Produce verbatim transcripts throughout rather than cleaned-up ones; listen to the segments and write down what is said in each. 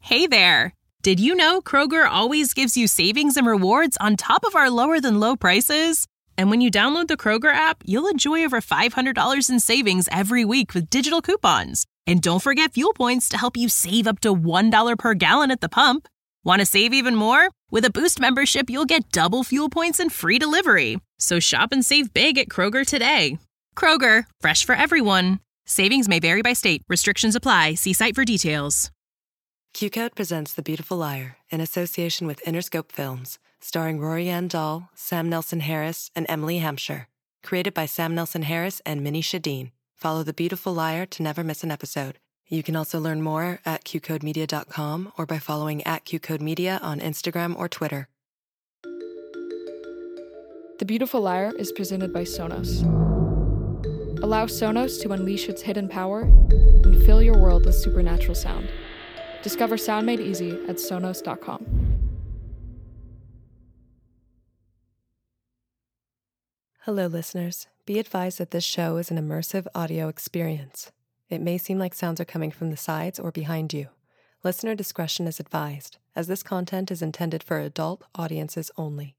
Hey there! Did you know Kroger always gives you savings and rewards on top of our lower-than-low prices? And when you download the Kroger app, you'll enjoy over five hundred dollars in savings every week with digital coupons. And don't forget fuel points to help you save up to one dollar per gallon at the pump. Want to save even more? With a Boost membership, you'll get double fuel points and free delivery. So shop and save big at Kroger today. Kroger, fresh for everyone. Savings may vary by state. Restrictions apply. See site for details. Q-Code presents The Beautiful Liar in association with Interscope Films, starring Rory Ann Dahl, Sam Nelson Harris, and Emily Hampshire. Created by Sam Nelson Harris and Minnie Shadeen. Follow The Beautiful Liar to never miss an episode. You can also learn more at q code media dot com or by following at qcodemedia on Instagram or Twitter. The Beautiful Liar is presented by Sonos. Allow Sonos to unleash its hidden power and fill your world with supernatural sound. Discover sound made easy at sonos dot com. Hello, listeners. Be advised that this show is an immersive audio experience. It may seem like sounds are coming from the sides or behind you. Listener discretion is advised, as this content is intended for adult audiences only.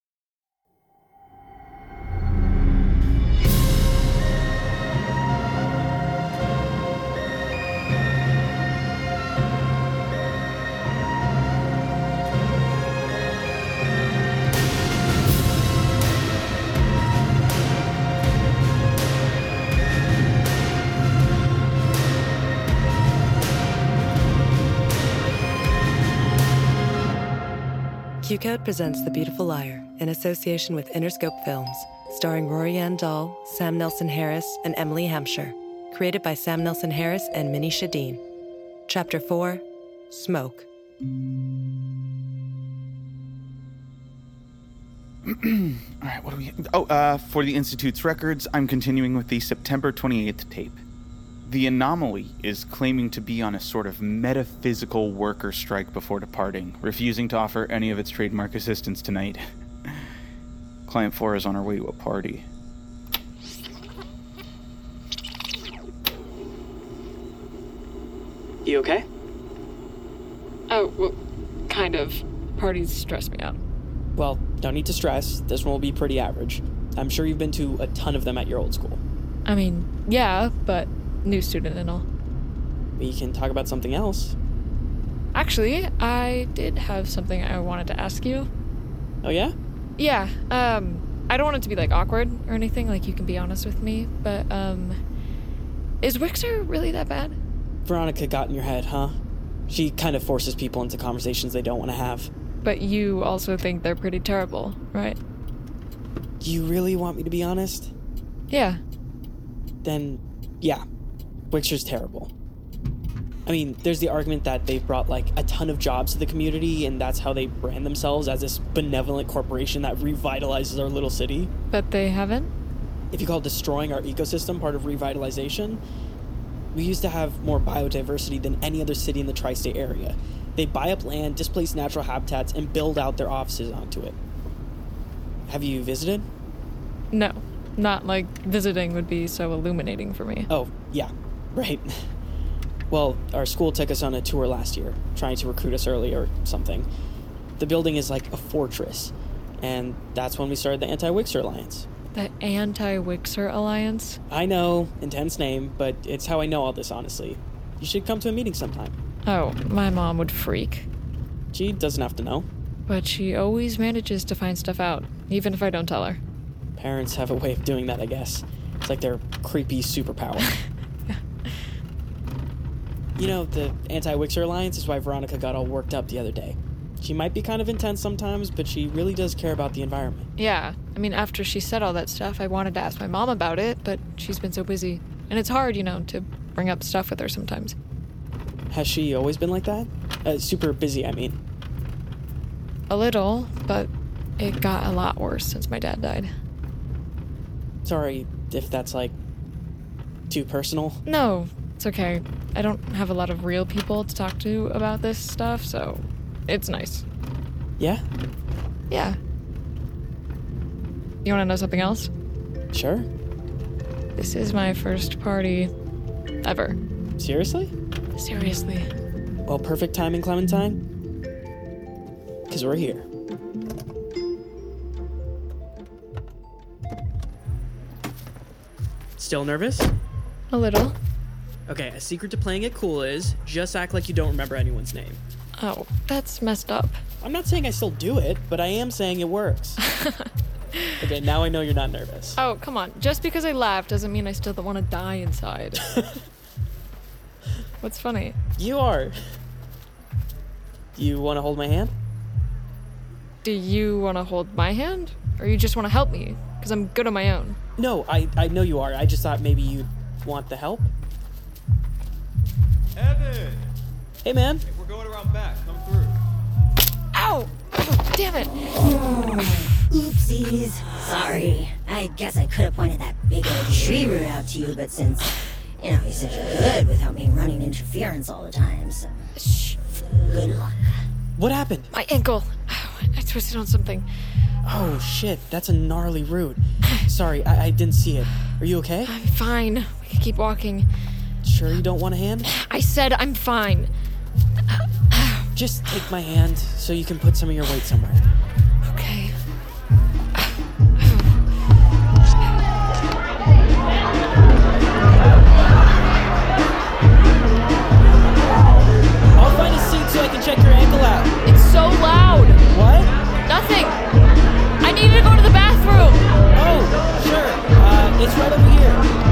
Q-Code presents The Beautiful Liar in association with Interscope Films, starring Rory Ann Dahl, Sam Nelson Harris, and Emily Hampshire. Created by Sam Nelson Harris and Minnie Shadeen. Chapter four, Smoke. All right, what do we... Oh, uh, for the Institute's records, I'm continuing with the September twenty-eighth tape. The Anomaly is claiming to be on a sort of metaphysical worker strike before departing, refusing to offer any of its trademark assistance tonight. Client four is on her way to a party. You okay? Oh, well, kind of. Parties stress me out. Well, don't need to stress. This one will be pretty average. I'm sure you've been to a ton of them at your old school. I mean, yeah, but new student and all. We can talk about something else. Actually, I did have something I wanted to ask you. Oh, yeah? Yeah, um, I don't want it to be, like, awkward or anything, like, you can be honest with me, but, um, is Wixer really that bad? Veronica got in your head, huh? She kind of forces people into conversations they don't want to have. But you also think they're pretty terrible, right? You really want me to be honest? Yeah. Then, yeah. Wixer's terrible. I mean, there's the argument that they've brought, like, a ton of jobs to the community, and that's how they brand themselves as this benevolent corporation that revitalizes our little city. But they haven't? If you call destroying our ecosystem part of revitalization, we used to have more biodiversity than any other city in the tri-state area. They buy up land, displace natural habitats, and build out their offices onto it. Have you visited? No. Not like visiting would be so illuminating for me. Oh, yeah. Right. Well, our school took us on a tour last year, trying to recruit us early or something. The building is like a fortress, and that's when we started the Anti-Wixer Alliance. The Anti-Wixer Alliance? I know, intense name, but it's how I know all this, honestly. You should come to a meeting sometime. Oh, my mom would freak. She doesn't have to know. But she always manages to find stuff out, even if I don't tell her. Parents have a way of doing that, I guess. It's like their creepy superpower. You know, the Anti-Wixer Alliance is why Veronica got all worked up the other day. She might be kind of intense sometimes, but she really does care about the environment. Yeah, I mean, after she said all that stuff, I wanted to ask my mom about it, but she's been so busy. And it's hard, you know, to bring up stuff with her sometimes. Has she always been like that? Uh, super busy, I mean. A little, but it got a lot worse since my dad died. Sorry if that's, like, too personal. No, it's okay. I don't have a lot of real people to talk to about this stuff, so it's nice. Yeah? Yeah. You want to know something else? Sure. This is my first party ever. Seriously? Seriously. Well, perfect timing, Clementine. Because we're here. Still nervous? A little. Okay, a secret to playing it cool is just act like you don't remember anyone's name. Oh, that's messed up. I'm not saying I still do it, but I am saying it works. Okay, now I know you're not nervous. Oh, come on. Just because I laughed doesn't mean I still don't want to die inside. What's funny? You are. You want to hold my hand? Do you want to hold my hand? Or you just want to help me? Because I'm good on my own. No, I, I know you are. I just thought maybe you'd want the help. Evan! Hey, man. Hey, we're going around back. Come through. Ow! Oh, damn it! Oopsies. Sorry. I guess I could have pointed that big old tree root out to you, but since, you know, you're such a good without me running interference all the time, so... Shh. Good luck. What happened? My ankle. Oh, I twisted on something. Oh, shit. That's a gnarly root. Sorry, I, I didn't see it. Are you okay? I'm fine. We can keep walking. Sure you don't want a hand? I said I'm fine. Just take my hand so you can put some of your weight somewhere. Okay. I'll find a seat so I can check your ankle out. It's so loud. What? Nothing. I need to go to the bathroom. Oh, sure. Uh, it's right over here.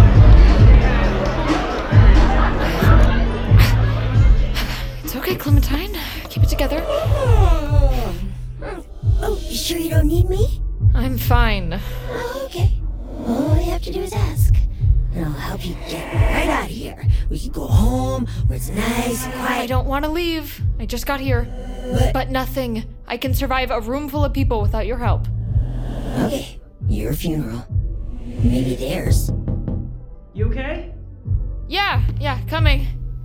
It's okay, Clementine. Keep it together. Oh, oh, you sure you don't need me? I'm fine. Oh, okay. All you have to do is ask. And I'll help you get right out of here. We can go home where it's nice and I quiet. don't want to leave. I just got here. But, But nothing. I can survive a room full of people without your help. okay, your funeral. Maybe theirs. You okay? Yeah, yeah, coming.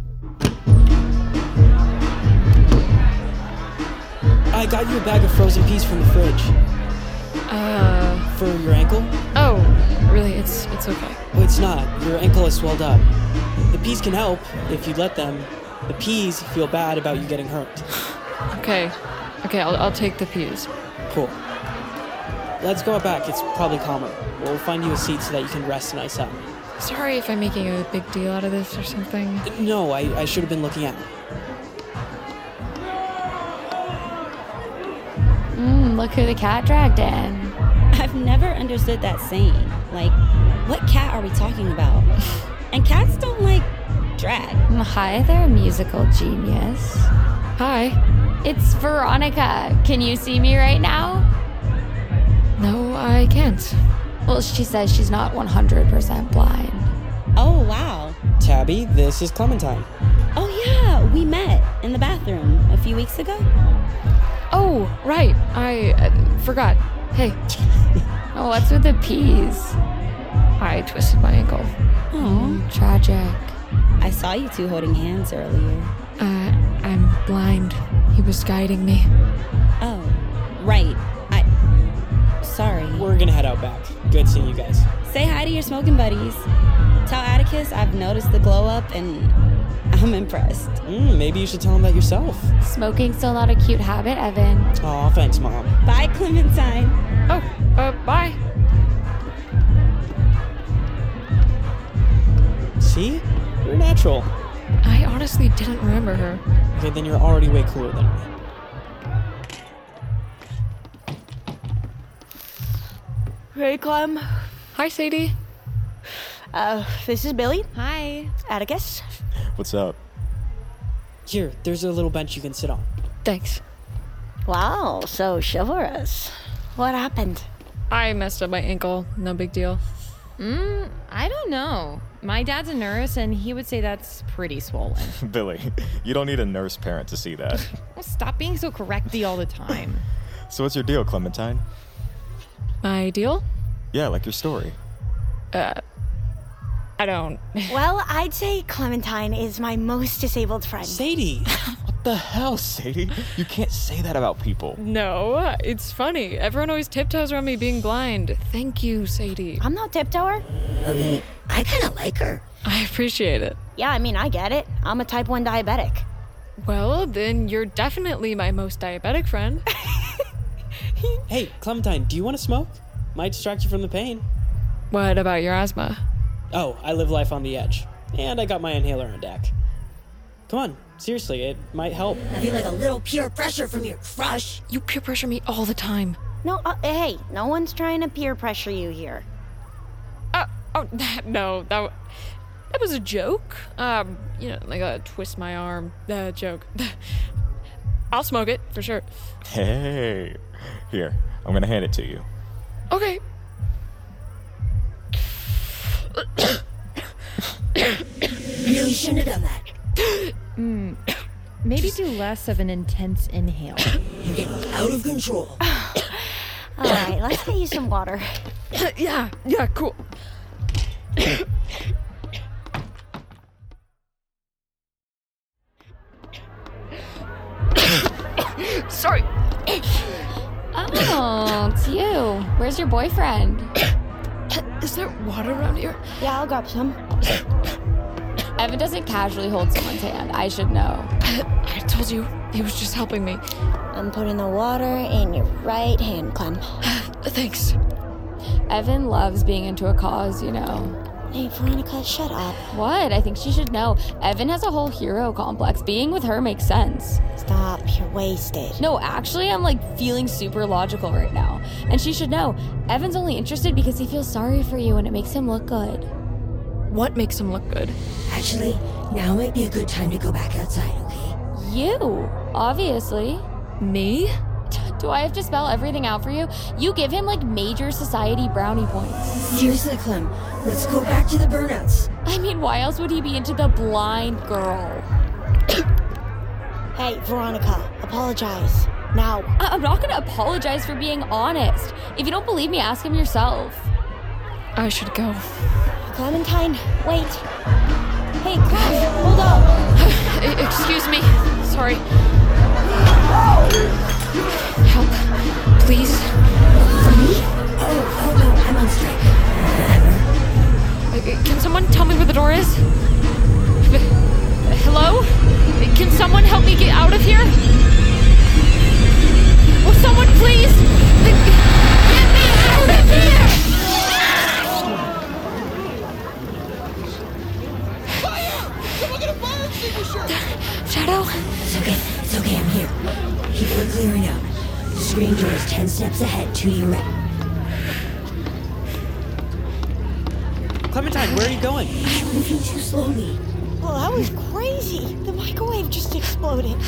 I got you a bag of frozen peas from the fridge. Uh, For your ankle? oh, really, it's it's okay. Oh, it's not. Your ankle has swelled up. The peas can help if you let them. The peas feel bad about you getting hurt. Okay, okay, I'll, I'll take the peas. Cool. Let's go out back. It's probably calmer. We'll find you a seat so that you can rest nice up. Sorry if I'm making a big deal out of this or something. No, I, I should have been looking out. Mm, look who the cat dragged in. I've never understood that saying. Like, what cat are we talking about? And cats don't, like, drag. Hi there, musical genius. Hi. It's Veronica. Can you see me right now? No, I can't. Well, she says she's not one hundred percent blind. Oh, wow. Tabby, this is Clementine. Oh, yeah, we met in the bathroom a few weeks ago. Oh, right. I uh, forgot. Hey, Oh, what's with the peas? I twisted my ankle. Oh, Tragic. I saw you two holding hands earlier. Uh, I'm blind. He was guiding me. Oh, right. I... Sorry. We're gonna head out back. Good seeing you guys. Say hi to your smoking buddies. Tell Atticus I've noticed the glow up and I'm impressed. Mm, maybe you should tell him that yourself. Smoking's still not a cute habit, Evan. Aw, thanks, Mom. Bye, Clementine. Oh, uh, bye. See? You're natural. I honestly didn't remember her. Okay, then you're already way cooler than me. Hey, Clem. Hi, Sadie. Uh, this is Billy. Hi. Atticus. What's up? Here, there's a little bench you can sit on. Thanks. Wow, so chivalrous. What happened? I messed up my ankle. No big deal. Mm, I don't know. My dad's a nurse, and he would say that's pretty swollen. Billy, you don't need a nurse parent to see that. Well, stop being so correcty all the time. So what's your deal, Clementine? My deal? Yeah, like your story. Uh, I don't. Well, I'd say Clementine is my most disabled friend. Sadie! What the hell, Sadie? You can't say that about people. No, it's funny. Everyone always tiptoes around me being blind. Thank you, Sadie. I'm not tiptoer. I mean, I kind of like her. I appreciate it. Yeah, I mean, I get it. I'm a type one diabetic. Well, then you're definitely my most diabetic friend. Hey, Clementine, do you want to smoke? Might distract you from the pain. What about your asthma? Oh, I live life on the edge. And I got my inhaler on deck. Come on, seriously, it might help. I feel like a little peer pressure from your crush. You peer pressure me all the time. No, uh, hey, no one's trying to peer pressure you here. Uh, oh, no, that, that was a joke. Um, you know, like a twist my arm uh, joke. I'll smoke it, for sure. Hey, here, I'm gonna hand it to you. Okay. Really shouldn't have done that. Mm, maybe do less of an intense inhale. You're getting out of control. All right, let's get you some water. Yeah, yeah, cool. Sorry. Oh, it's you. Where's your boyfriend? Is there water around here? Yeah, I'll grab some. Evan doesn't casually hold someone's hand. I should know. I told you, he was just helping me. I'm putting the water in your right hand, Clem. Thanks. Evan loves being into a cause, you know. Hey, Veronica, shut up. What? I think she should know. Evan has a whole hero complex. Being with her makes sense. Stop, you're wasted. No, actually, I'm like feeling super logical right now. And she should know. Evan's only interested because he feels sorry for you and it makes him look good. What makes him look good? Actually, now might be a good time to go back outside, okay? You, obviously. Me? Do I have to spell everything out for you? You give him like major society brownie points. Seriously, Clem, let's go back to the burnouts. I mean, why else would he be into the blind girl? Hey, Veronica, apologize. Now. I- I'm not gonna apologize for being honest. If you don't believe me, ask him yourself. I should go. Clementine, wait. Hey, Clem, hold up. Excuse me. Sorry. Help, please. For me? Oh, oh no, I'm on strike. Uh, Can someone tell me where the door is? Uh, Hello? Can someone help me get out of here? Will someone please get me out of here? Fire! Someone get a fire extinguisher! Shadow? It's okay, it's okay, I'm here. People are clearing out. The screen door is ten steps ahead, to your right. Clementine, where are you going? I'm moving too slowly. Well, that was crazy. The microwave just exploded.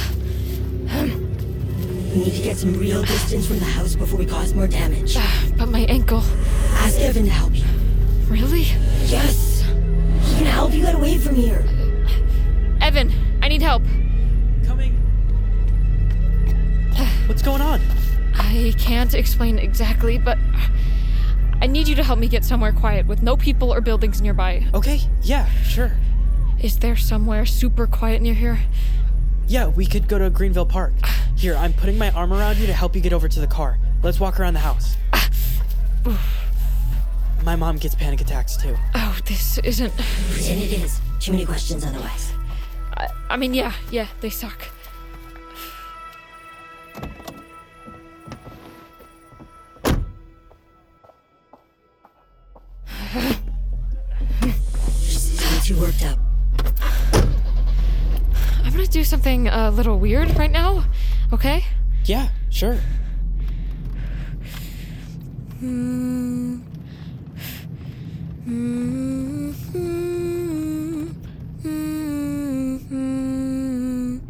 We need to get some real distance from the house before we cause more damage. But my ankle. Ask Evan to help you. Really? Yes! He can help you get away from here. Evan, I need help. Coming. What's going on? I can't explain exactly, but I need you to help me get somewhere quiet with no people or buildings nearby. Okay, yeah, sure. Is there somewhere super quiet near here? Yeah, we could go to Greenville Park. Here, I'm putting my arm around you to help you get over to the car. Let's walk around the house. My mom gets panic attacks too. Oh, this isn't... Pretend it is. Too many questions otherwise. I, I mean, yeah, yeah, they suck. You're too worked up. I'm gonna do something a little weird right now, okay? Yeah, sure. Hmm. Hmm. Hmm. Hmm.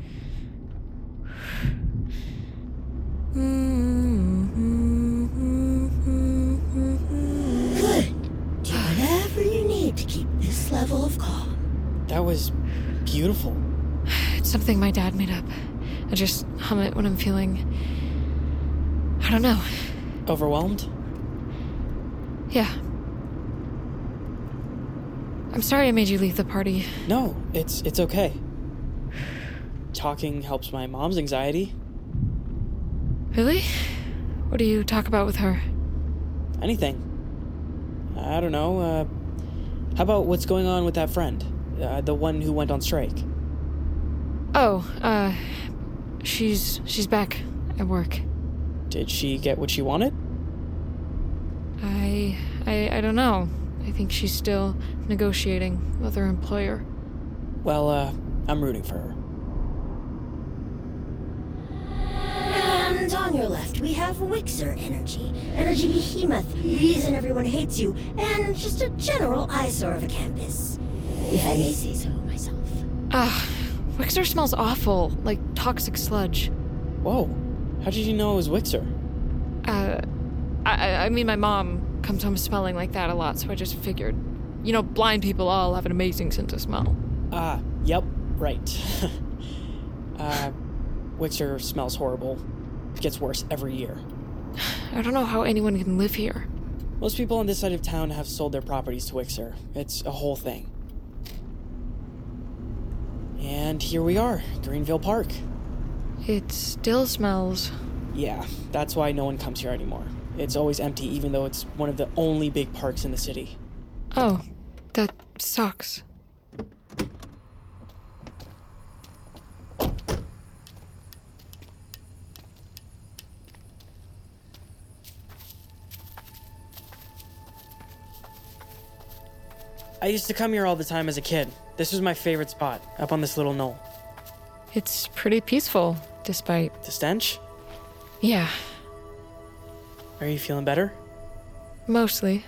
Good. Do whatever you need to keep this level of calm. That was beautiful. It's something my dad made up. I just hum it when I'm feeling... I don't know. Overwhelmed? Yeah. I'm sorry I made you leave the party. No, it's it's okay. Talking helps my mom's anxiety. Really? What do you talk about with her? Anything. I don't know, uh... How about what's going on with that friend? Uh, the one who went on strike? Oh, uh, she's she's back at work. Did she get what she wanted? I, I, I don't know. I think she's still negotiating with her employer. Well, uh, I'm rooting for her. And on your left, we have Wixer Energy. Energy behemoth, reason everyone hates you, and just a general eyesore of a campus. If I may say so myself. Ah, Wixer smells awful, like toxic sludge. Whoa, how did you know it was Wixer? Uh, I, I mean, my mom comes home smelling like that a lot, so I just figured. You know, blind people all have an amazing sense of smell. Ah, yep, right. uh, Wixer smells horrible. It gets worse every year. I don't know how anyone can live here. Most people on this side of town have sold their properties to Wixer. It's a whole thing. And here we are, Greenville Park. It still smells. Yeah, that's why no one comes here anymore. It's always empty, even though it's one of the only big parks in the city. Oh, that sucks. I used to come here all the time as a kid. This was my favorite spot, up on this little knoll. It's pretty peaceful, despite... The stench? Yeah. Are you feeling better? Mostly.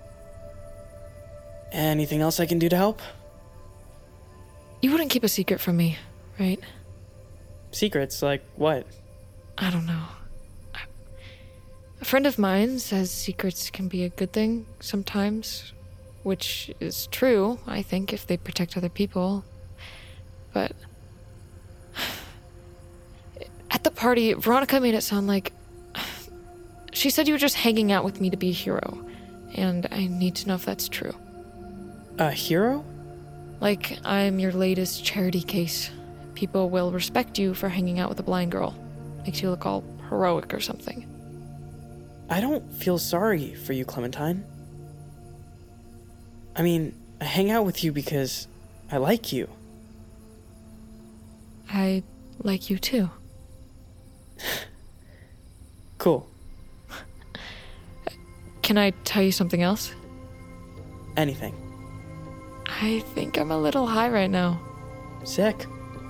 Anything else I can do to help? You wouldn't keep a secret from me, right? Secrets? Like what? I don't know. A friend of mine says secrets can be a good thing sometimes, which is true, I think, if they protect other people. But at the party, Veronica made it sound like she said you were just hanging out with me to be a hero, and I need to know if that's true. A hero? Like I'm your latest charity case. People will respect you for hanging out with a blind girl. Makes you look all heroic or something. I don't feel sorry for you, Clementine. I mean, I hang out with you because I like you. I like you too. Cool. Can I tell you something else? Anything. I think I'm a little high right now. Sick.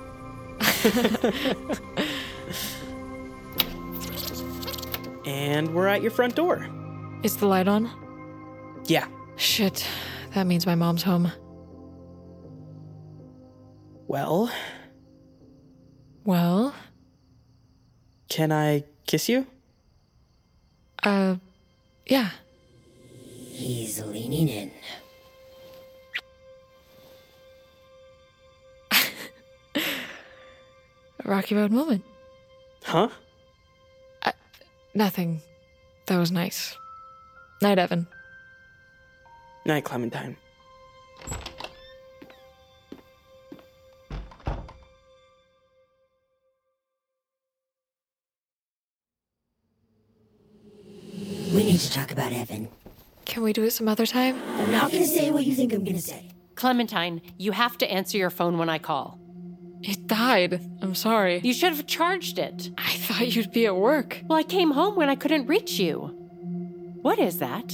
And we're at your front door. Is the light on? Yeah. Shit. That means my mom's home. Well? Well? Can I kiss you? Uh, yeah. He's leaning in. A Rocky Road moment. Huh? Uh, nothing. That was nice. Night, Evan. Night, Clementine. We need to talk about Evan. Can we do it some other time? I'm not gonna say what you think I'm gonna say. Clementine, you have to answer your phone when I call. It died. I'm sorry. You should have charged it. I thought you'd be at work. Well, I came home when I couldn't reach you. What is that?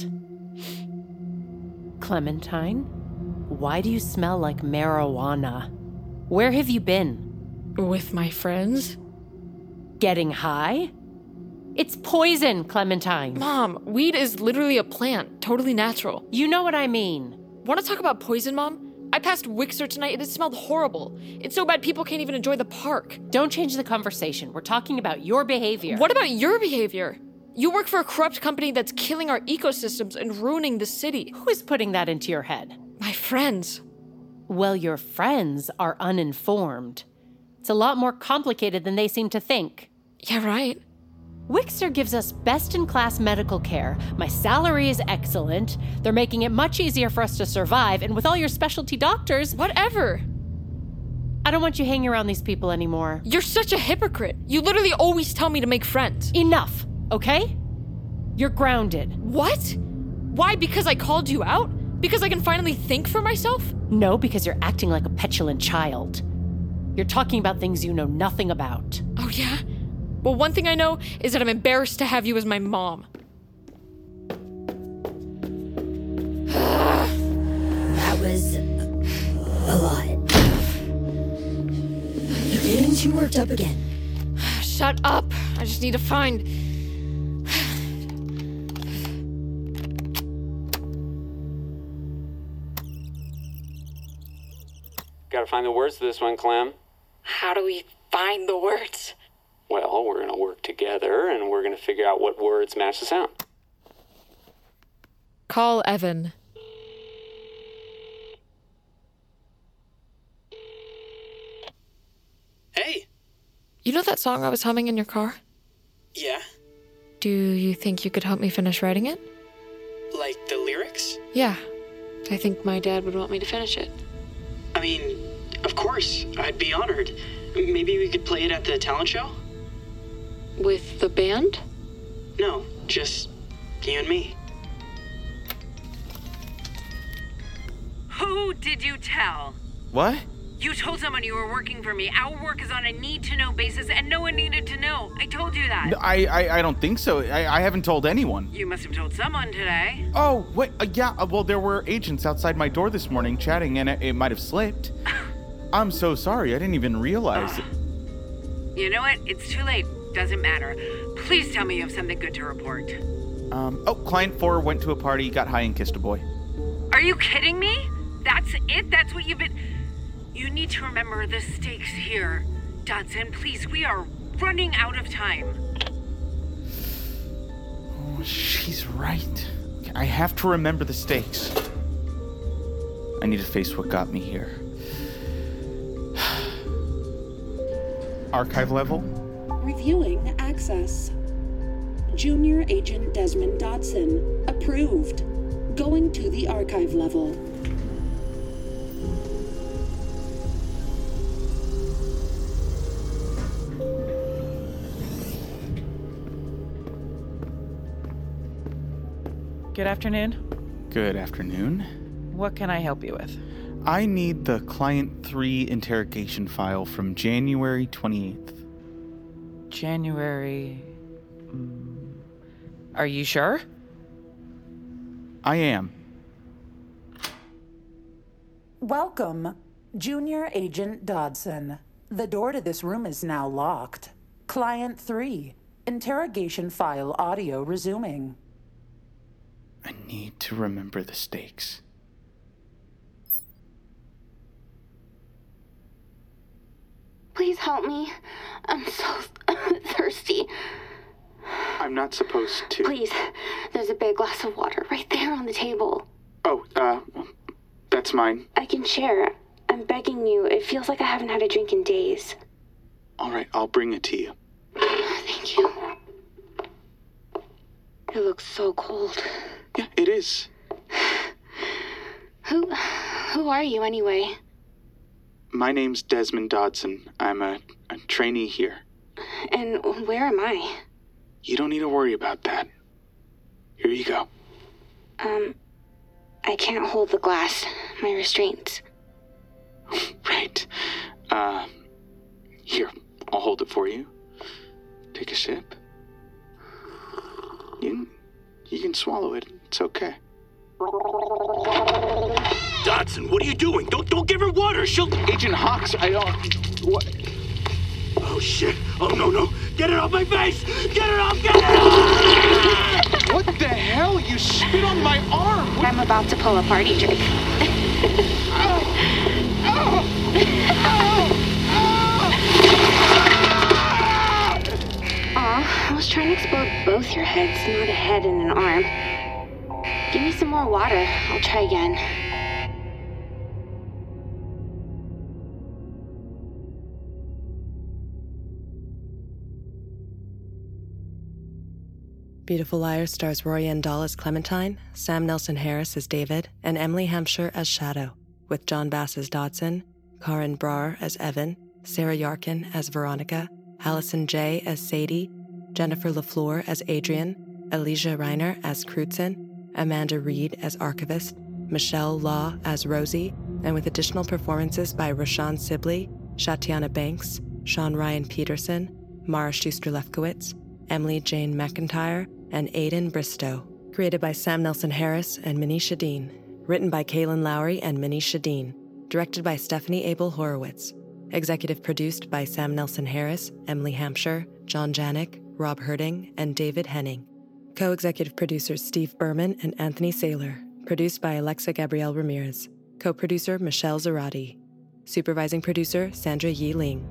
Clementine, why do you smell like marijuana? Where have you been? With my friends. Getting high? It's poison, Clementine. Mom, weed is literally a plant, totally natural. You know what I mean. Want to talk about poison, Mom? I passed Wixer tonight and it smelled horrible. It's so bad people can't even enjoy the park. Don't change the conversation. We're talking about your behavior. What about your behavior? You work for a corrupt company that's killing our ecosystems and ruining the city. Who is putting that into your head? My friends. Well, your friends are uninformed. It's a lot more complicated than they seem to think. Yeah, right. Wixer gives us best-in-class medical care. My salary is excellent. They're making it much easier for us to survive, and with all your specialty doctors... Whatever. I don't want you hanging around these people anymore. You're such a hypocrite. You literally always tell me to make friends. Enough, okay? You're grounded. What? Why? Because I called you out? Because I can finally think for myself? No, because you're acting like a petulant child. You're talking about things you know nothing about. Oh, yeah? Well, one thing I know is that I'm embarrassed to have you as my mom. That was a lot. You're getting too worked up again. Shut up. I just need to find... Gotta find the words to this one, Clem. How do we find the words? Well, we're gonna work together, and we're gonna figure out what words match the sound. Call Evan. Hey. You know that song I was humming in your car? Yeah? Do you think you could help me finish writing it? Like the lyrics? Yeah. I think my dad would want me to finish it. I mean, of course. I'd be honored. Maybe we could play it at the talent show? With the band? No, just you and me. Who did you tell? What? You told someone you were working for me. Our work is on a need-to-know basis, and no one needed to know. I told you that. No, I, I I don't think so. I, I haven't told anyone. You must have told someone today. Oh, wait. Uh, yeah, uh, well, there were agents outside my door this morning chatting, and it, it might have slipped. I'm so sorry. I didn't even realize it. You know what? It's too late. Doesn't matter. Please tell me you have something good to report. Um, oh, client four went to a party, got high, and kissed a boy. Are you kidding me? That's it? That's what you've been... You need to remember the stakes here. Dodson, please, we are running out of time. Oh, she's right. I have to remember the stakes. I need to face what got me here. Archive level? Reviewing access. Junior Agent Desmond Dodson. Approved. Going to the archive level. Good afternoon. Good afternoon. What can I help you with? I need the Client three interrogation file from January twenty-eighth. January... Mm, are you sure? I am. Welcome, Junior Agent Dodson. The door to this room is now locked. Client three, interrogation file audio resuming. I need to remember the stakes. Please help me. I'm so thirsty. I'm not supposed to. Please, there's a big glass of water right there on the table. Oh, uh, that's mine. I can share. I'm begging you. It feels like I haven't had a drink in days. All right, I'll bring it to you. Thank you. It looks so cold. Yeah, it is. Who, who are you anyway? My name's Desmond Dodson. I'm a, a trainee here. And where am I? You don't need to worry about that. Here you go. Um, I can't hold the glass. My restraints. Right. Uh, here, I'll hold it for you. Take a sip. You can, you can swallow it. It's okay. Dodson, what are you doing? Don't don't give her water. She'll... Agent Hawks, I don't... What? Oh, shit. Oh, no, no. Get it off my face. Get it off. Get it off. What the hell? You spit on my arm. What? I'm about to pull a party trick. Oh. Oh. Oh. Aw, I was trying to explode both your heads, not a head and an arm. Give me some more water. I'll try again. Beautiful Liar stars Royanne Dahl as Clementine, Sam Nelson Harris as David, and Emily Hampshire as Shadow, with John Bass as Dodson, Karin Brar as Evan, Sarah Yarkin as Veronica, Allison Jay as Sadie, Jennifer LaFleur as Adrian, Elijah Reiner as Crutzen, Amanda Reed as Archivist, Michelle Law as Rosie, and with additional performances by Rashawn Sibley, Shatiana Banks, Sean Ryan Peterson, Mara Schuster-Lefkowitz, Emily Jane McIntyre, and Aidan Bristow. Created by Sam Nelson Harris and Minnie Shadeen. Written by Kaylin Lowry and Minnie Shadeen. Directed by Stephanie Abel Horowitz. Executive produced by Sam Nelson Harris, Emily Hampshire, John Janik, Rob Herding, and David Henning. Co-executive producers Steve Berman and Anthony Saylor. Produced by Alexa Gabrielle Ramirez. Co-producer Michelle Zarati. Supervising producer Sandra Yi Ling.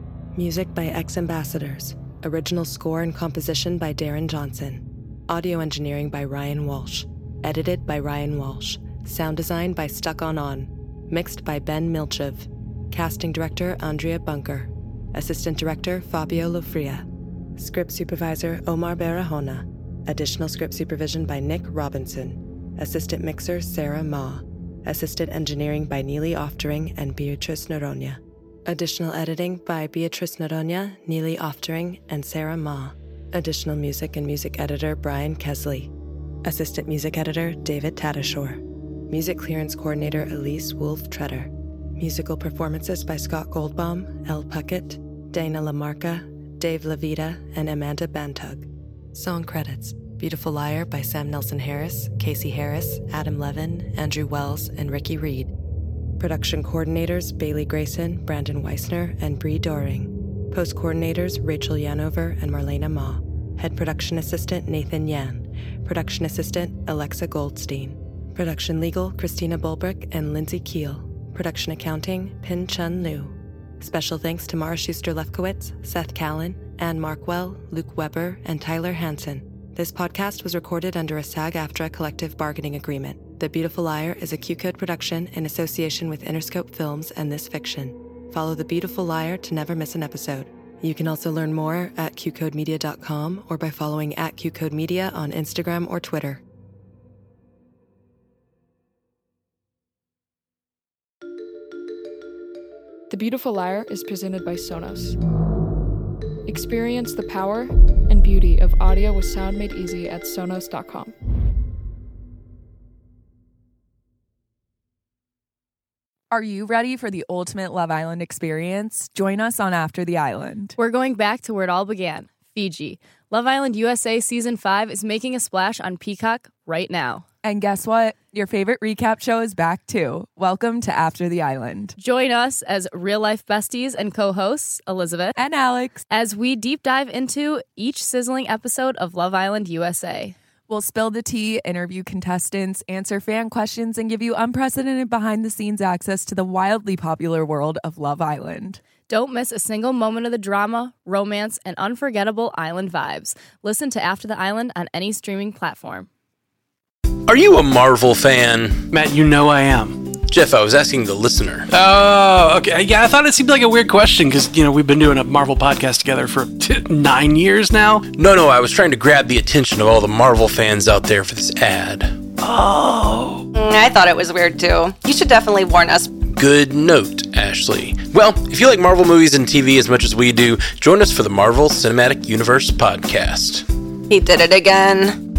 Music by Ex-Ambassadors. Original score and composition by Darren Johnson. Audio engineering by Ryan Walsh. Edited by Ryan Walsh. Sound design by Stuck On On. Mixed by Ben Milchev. Casting director Andrea Bunker. Assistant director Fabio Lofria. Script supervisor Omar Barahona. Additional script supervision by Nick Robinson. Assistant mixer Sarah Ma. Assistant engineering by Neely Oftering and Beatrice Noronha. Additional editing by Beatrice Noronha, Neely Oftering, and Sarah Ma. Additional music and music editor Brian Kesley. Assistant music editor David Tadashore. Music clearance coordinator Elise Wolf-Tretter. Musical performances by Scott Goldbaum, Elle Puckett, Dana Lamarca, Dave Levita, and Amanda Bantug. Song credits: Beautiful Liar by Sam Nelson Harris, Casey Harris, Adam Levin, Andrew Wells, and Ricky Reed. Production coordinators Bailey Grayson, Brandon Weissner, and Bree Doring. Post coordinators Rachel Yanover and Marlena Ma. Head production assistant Nathan Yan. Production assistant Alexa Goldstein. Production legal Christina Bulbrick and Lindsay Keel. Production accounting Pin Chun Liu. Special thanks to Mara Schuster-Lefkowitz, Seth Callan, Anne Markwell, Luke Weber, and Tyler Hansen. This podcast was recorded under a SAG-AFTRA collective bargaining agreement. The Beautiful Liar is a Q-Code production in association with Interscope Films and This Fiction. Follow The Beautiful Liar to never miss an episode. You can also learn more at q code media dot com or by following at qcodemedia on Instagram or Twitter. The Beautiful Liar is presented by Sonos. Experience the power and beauty of audio with sound made easy at sonos dot com. Are you ready for the ultimate Love Island experience? Join us on After the Island. We're going back to where it all began, Fiji. Love Island U S A Season five is making a splash on Peacock right now. And guess what? Your favorite recap show is back too. Welcome to After the Island. Join us as real-life besties and co-hosts, Elizabeth and Alex, as we deep dive into each sizzling episode of Love Island U S A. We'll spill the tea, interview contestants, answer fan questions, and give you unprecedented behind-the-scenes access to the wildly popular world of Love Island. Don't miss a single moment of the drama, romance, and unforgettable island vibes. Listen to After the Island on any streaming platform. Are you a Marvel fan? Matt, you know I am. Jeff, I was asking the listener. Oh, okay. Yeah, I thought it seemed like a weird question because, you know, we've been doing a Marvel podcast together for t- nine years now. No, no, I was trying to grab the attention of all the Marvel fans out there for this ad. Oh. I thought it was weird, too. You should definitely warn us. Good note, Ashley. Well, if you like Marvel movies and T V as much as we do, join us for the Marvel Cinematic Universe podcast. He did it again.